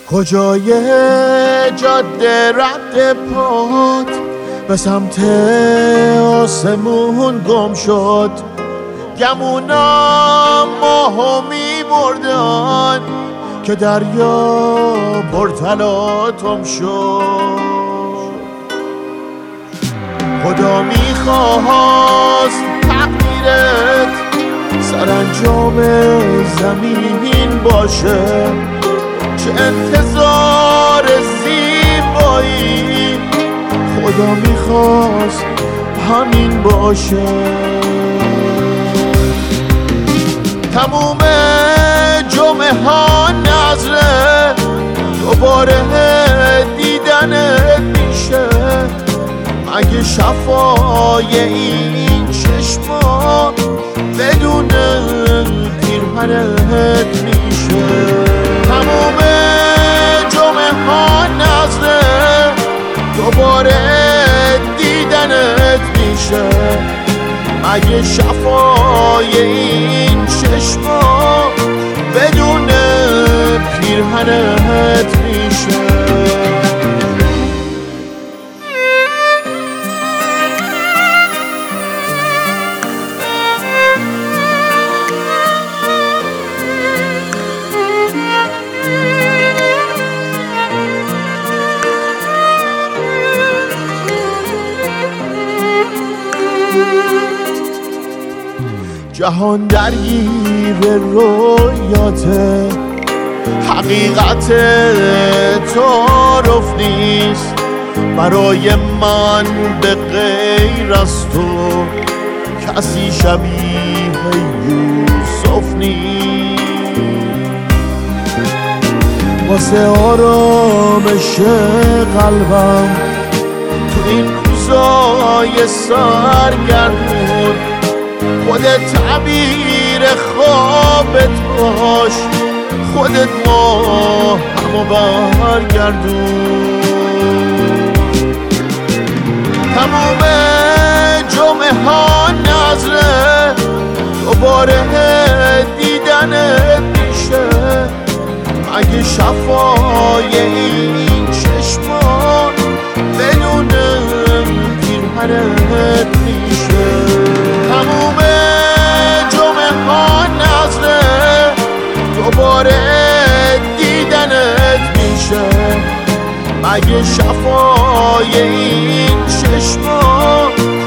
کجای جاده رد پات به سمت آسمون گم شد، گمونم ماهو میبردن که دریا پرتلاطم شد. خدا میخواست تقدیرت سرانجام زمین باشه، چه انتظار زیبایی، خدا میخواست همین باشه. تموم جمعه ها نظره دوباره دیدنت میشه، مگه شفای این چشما بدون پیرهنت میشه. تموم جمعه ها نظره دوباره دیدنت میشه، مگه شفای این چشما بدون پیرهنت میشه. جهان درگیر رویاته، حقیقت تعارف نیست، برای من به غیر از تو کسی شبیه یوسف نیست. واسه آرامش قلبم تو این روزای سرگردون خودت تعبیر خوابت باش، خودت ماهمو برگردون. تمام جمعه ها نظره دوباره دیدنت میشه، مگه شفای این چشما بدون پیرهنت میشه. تموم جمعه ها نظره دوباره دیدنت میشه، مگه شفای این چشما